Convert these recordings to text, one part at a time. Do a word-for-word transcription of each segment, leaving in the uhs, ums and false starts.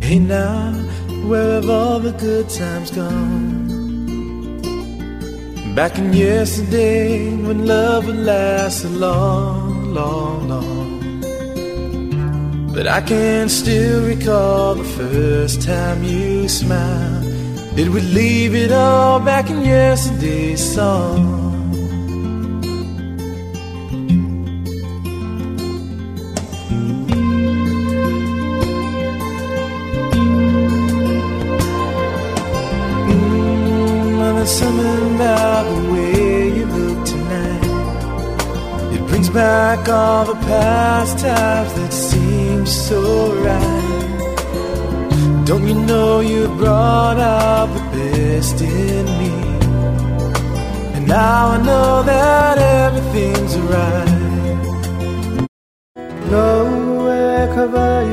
Hey now, where have all the good times gone? Back in yesterday, when love would last so long, long, long. But I can still recall the first time you smiled. It would leave it all back in yesterday's song. Something about the way you look tonight. It brings back all the past times that seem so right. Don't you know you brought out the best in me? And now I know that everything's right. No way kawaii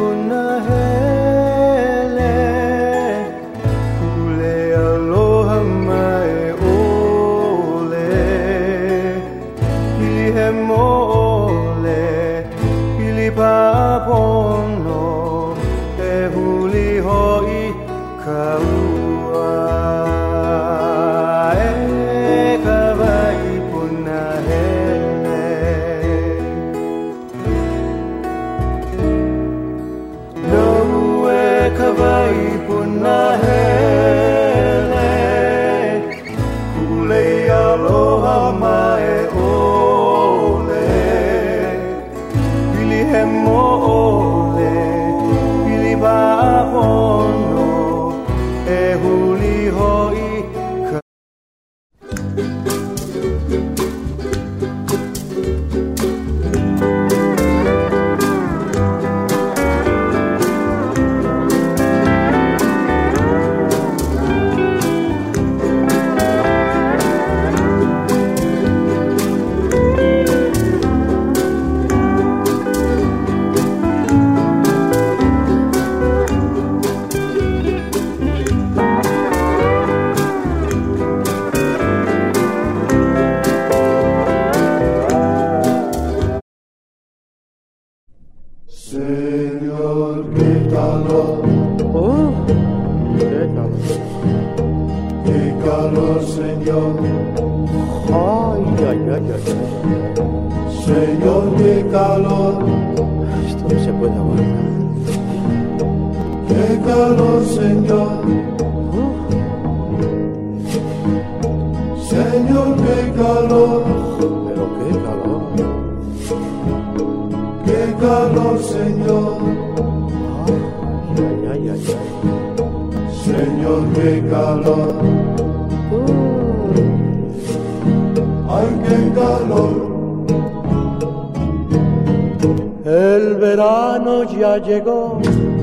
Llegó,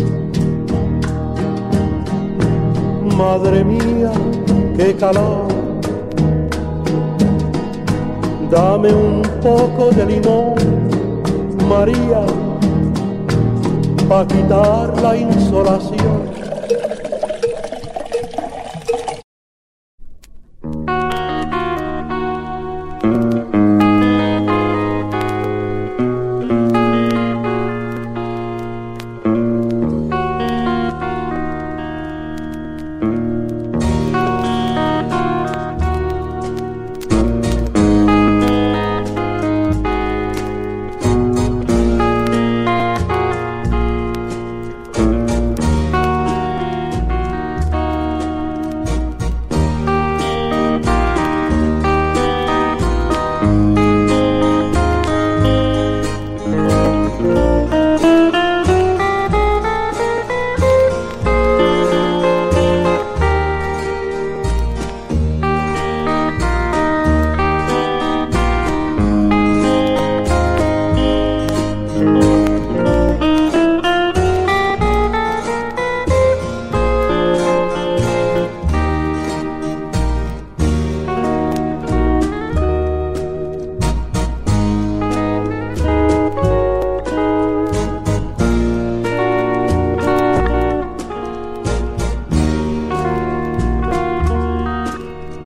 madre mía, qué calor. Dame un poco de limón, María, pa' quitar la insolación.